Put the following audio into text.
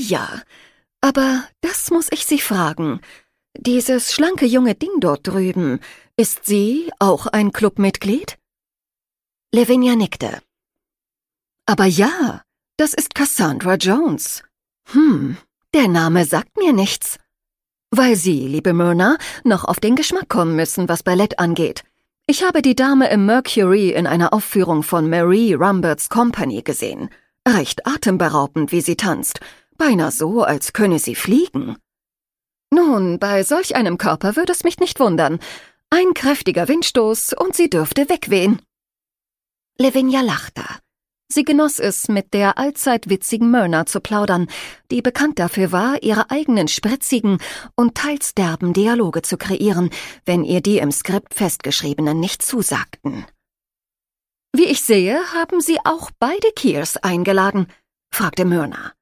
Ja, aber das muss ich Sie fragen. Dieses schlanke junge Ding dort drüben, ist sie auch ein Clubmitglied? Lavinia nickte. Aber ja, das ist Cassandra Jones. Der Name sagt mir nichts. Weil Sie, liebe Myrna, noch auf den Geschmack kommen müssen, was Ballett angeht. Ich habe die Dame im Mercury in einer Aufführung von Marie Rumbert's Company gesehen. Recht atemberaubend, wie sie tanzt. Beinahe so, als könne sie fliegen. Nun, bei solch einem Körper würde es mich nicht wundern. Ein kräftiger Windstoß und sie dürfte wegwehen. Lavinia lachte. Sie genoss es, mit der allzeit witzigen Myrna zu plaudern, die bekannt dafür war, ihre eigenen spritzigen und teils derben Dialoge zu kreieren, wenn ihr die im Skript festgeschriebenen nicht zusagten. »Wie ich sehe, haben Sie auch beide Keers eingeladen?« fragte Myrna.